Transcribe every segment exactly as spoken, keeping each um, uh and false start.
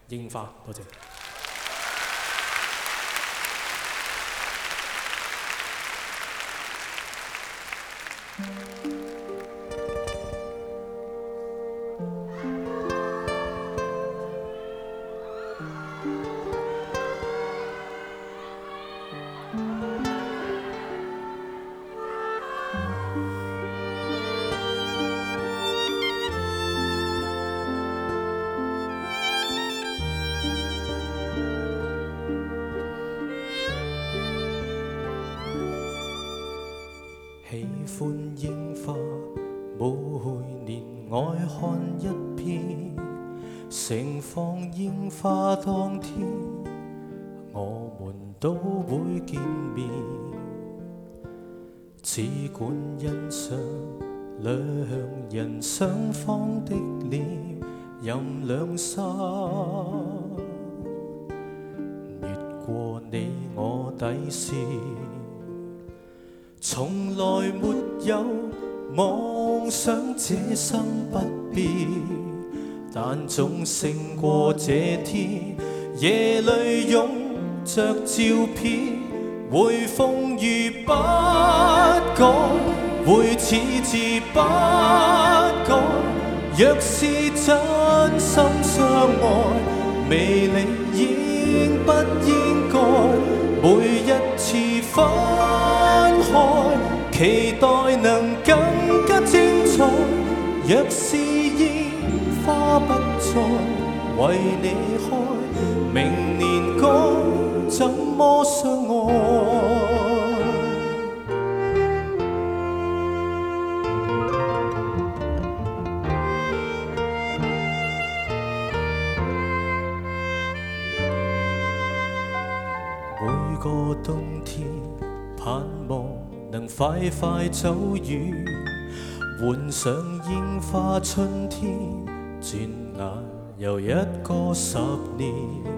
櫻花，多謝。喜歡櫻花，每年愛看一遍。盛放櫻花當天，我們都會見面。只管欣賞兩人雙方的臉，任兩沙越過你我底線。從來沒有妄想這生不變，但總勝過這天。夜裏擁着照片，會風雨不改，會矢志不改。若是真心相愛，未理應不應該每一次分開，期待能更加精彩。若是煙花不再為你開，明年該怎麼相愛？每個冬天盼望能快快走遠，換上櫻花春天，轉眼又一個十年。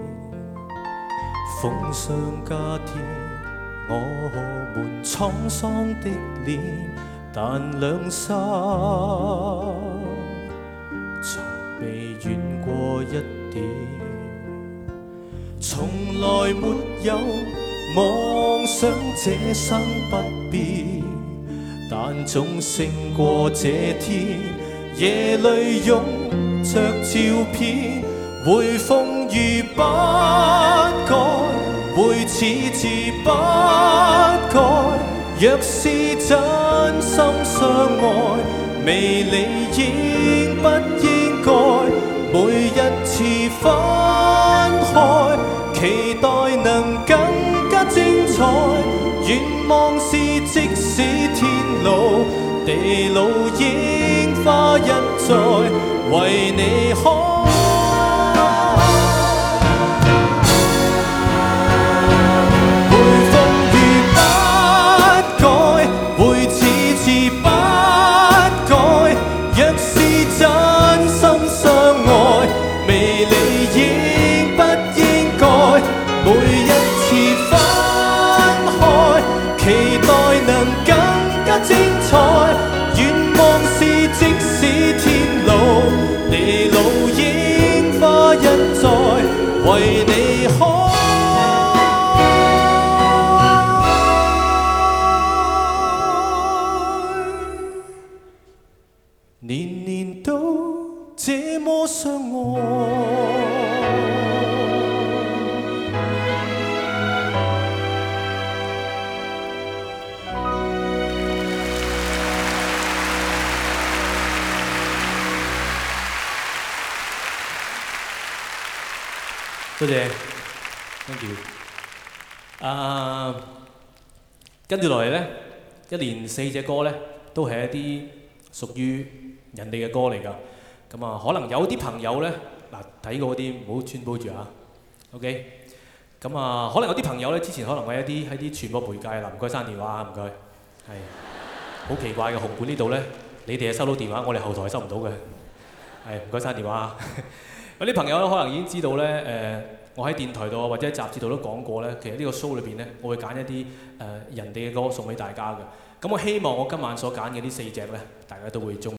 風霜加添我們滄桑的臉，但兩沙從未遠過一點。從來沒有妄想這生不變，但總勝過這天。夜裏擁着照片，會風雨不改，會矢志不改。若是真心相愛，未理應不應該每一次分開，期待能更加精彩。願望是即使天老地老，櫻花一再為你開。精彩，願望是即使天老地老，櫻花一再為你開。年年都這麼相愛。多謝 ，thank you。啊，跟住落嚟咧，一連四隻歌咧，都係一啲屬於人哋嘅歌嚟㗎。咁啊，可能有啲朋友咧，嗱睇過嗰啲唔好穿煲住啊 ，OK。咁啊，可能有啲朋友咧，之前可能喺一啲喺啲傳播媒介嗱，唔該刪電話啊，唔該。係，好奇怪嘅，紅館呢度咧，你哋係收到電話，我哋後台收唔到嘅。係，唔該刪電話啊。有啲朋友咧，可能已經知道咧，誒、呃，我喺電台度或者喺雜誌度都講過咧，其實呢個 show 裏邊咧，我會揀一啲誒、呃、人哋嘅歌送俾大家嘅。咁我希望我今晚所揀嘅呢四隻咧，大家都會中意。